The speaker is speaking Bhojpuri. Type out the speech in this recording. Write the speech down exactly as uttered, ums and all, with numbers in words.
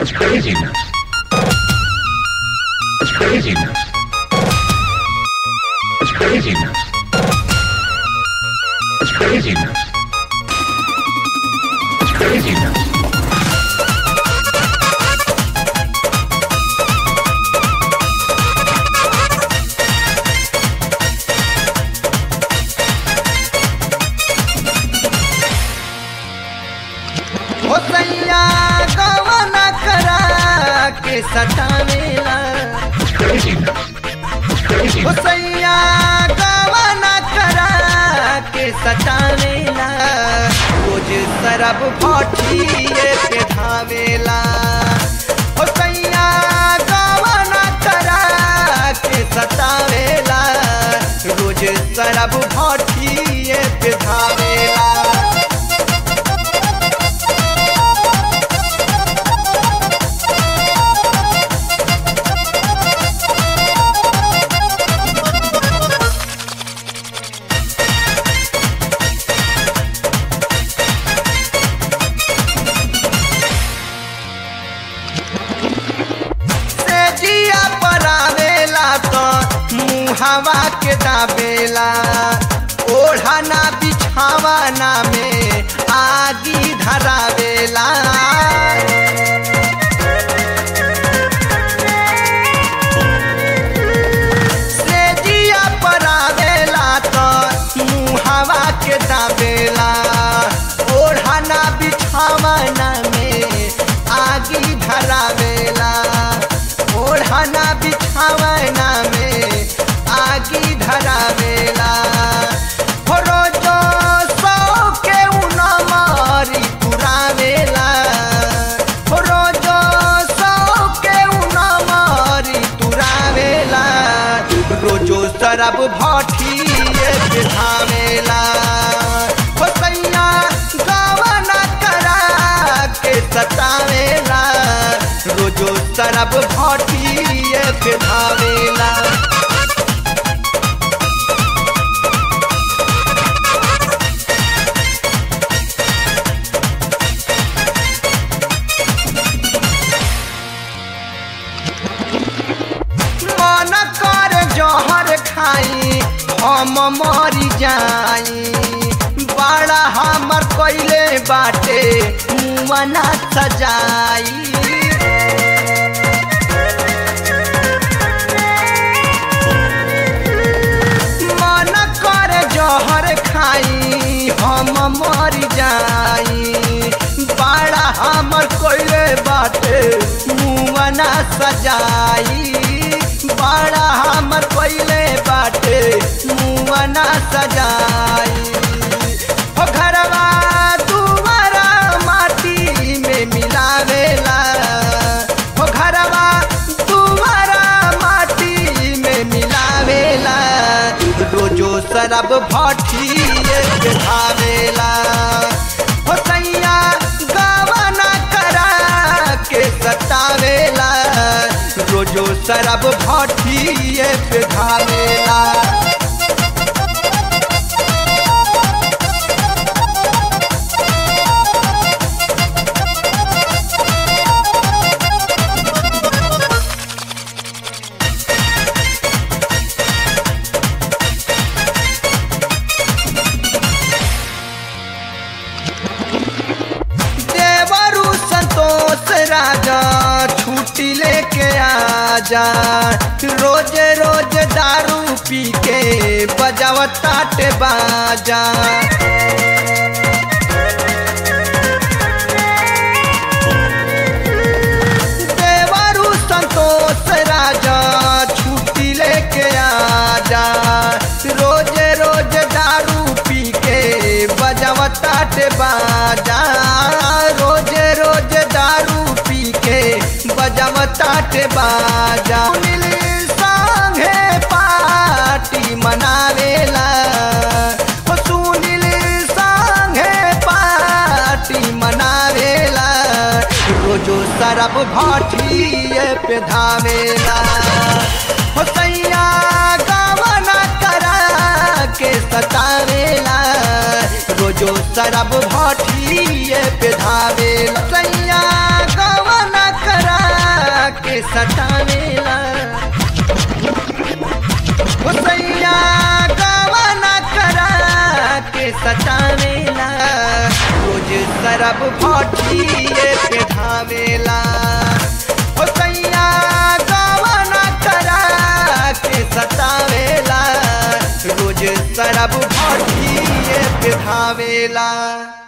It's craziness. It's craziness. It's craziness. It's craziness. It's craziness. हो सैया गवना करा के सटावेला It's craziness. It's हो craziness. सैया गवना करा के सटावेला रोज सरब भटिए पे धावेला हो सैया गवना करा के सटावेला रोज सरब भटिए पे धावेला जिया परावेला तो मुहावा के दाबेला ओढ़ाना बिछावाना में आगी धरावेला से जिया परावेला तो मुहावा के दाबेला ओढ़ाना बिछावाना में आगी धरावेला ओढ़ाना बिछावना में आगी धरावेला हो रोजो सौ के उना मारी तुरावेला हो रोजो सौ के उना मारी तुरावेला रोजो सरब भटिए बिठावेला हो सैया गवना करा के सतावेला रोजो सरब भटिए पे धावेला मन कर जहर खाई हम मरी जाई बड़ा हमर कैले बाटे मुआना सजाई मन कर जहर खाई हम मर जाई बड़ा हमर कोइले बाटे मुआना सजाई बड़ा हमर कोइले बाटे मुआना सजाई हो घरवा दुआरा माटी में मिलावेला हो घरवा दुआरा माटी में मिलावेला रोजो सरब भटिए पे धावेला हो सैया गवना करा के सतावेला रोजो सरब भटिए पे धावेला देवरु संतोष राजा छुट्टी लेके आजा रोज रोज दारू पी के बजावताटे बाजा देवरु संतोष राजा छुट्टी लेके आजा रोज रोज दारू पी के बजावताटे बाजा रोज रोज दारू पी के बजावताटे बाजा सुनील संगे पार्टी मनावेला हो सुनील संगे पार्टी मनावेला रोजो सरब भटिए पे धावेला हो सैया गवना करा के सतावेला रोजो सरब भटिए पे धावेला सैया गवना करा शराब भट्टिए पे धावेला ओ सैया गवना करा के सतावेला रोज शराब भट्टिए पे धावेला।